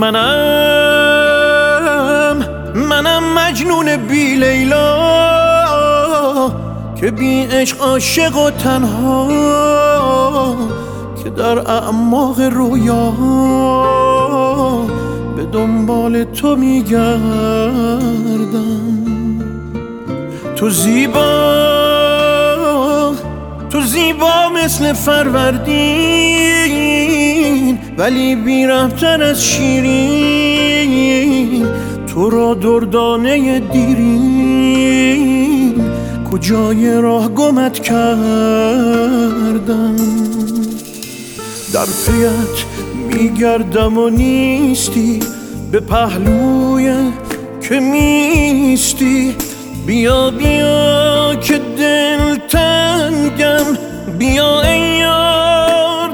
منم مجنون بی لیلا که بی عشق عاشق و تنها، که در اعماق رویا به دنبال تو میگردم. تو زیبا مثل فروردین، ولی بی‌رحم‌تر از شیرین. تو را دردانه دیرین، کجای راه گمت کردم. در پیت میگردم و نیستی، به پهلوی که میستی. بیا بیا که دلتنگم، بیا ای یار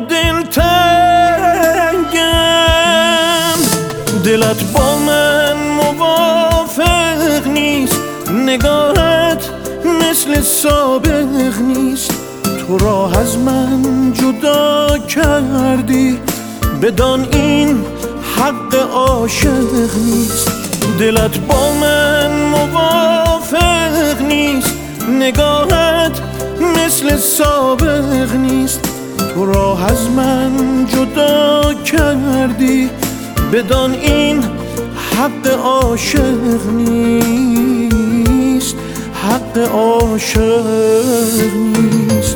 دلتنگم. دلت با من موافق نیست، نگاهت مثل سابق نیست. تو راه از من جدا کردی، بدان این حق عاشق نیست. دلت با من موافق نیست، نگاهت مثل سابق نیست. تو راه از من جدا کردی، بدان این حق عاشق نیست، حق عاشق نیست.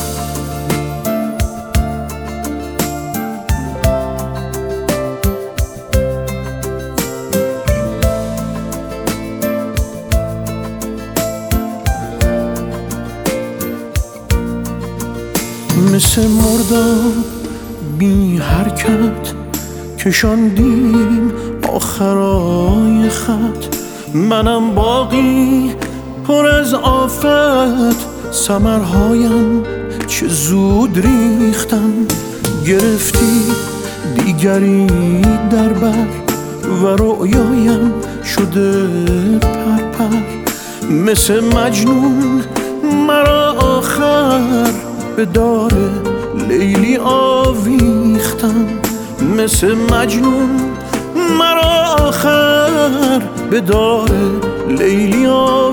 مثل مرداب بی حرکت کشاندیم آخرای خط. منم باقی پر از آفت، ثمرهایم چه زود ریختن. گرفتی دیگری در بر و رؤیایم شده پرپر. مثل مجنون مرا آخر به دار لیلی آویختن. مثل مجنون مرا آخر به دار لیلی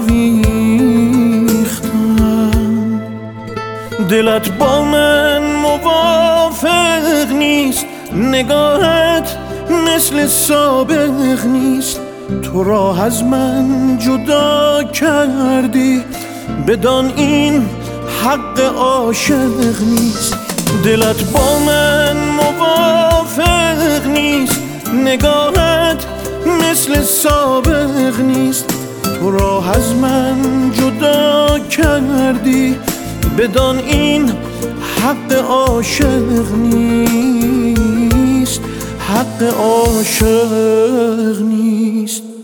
آویختن. دلت با من موافق نیست، نگاهت مثل سابق نیست. تو راه از من جدا کردی، بدان این حق عاشق نیست. دلت با من موافق نیست، نگاهت مثل سابق نیست. تو راه از من جدا کردی، بدان این حق عاشق نیست، حق عاشق نیست.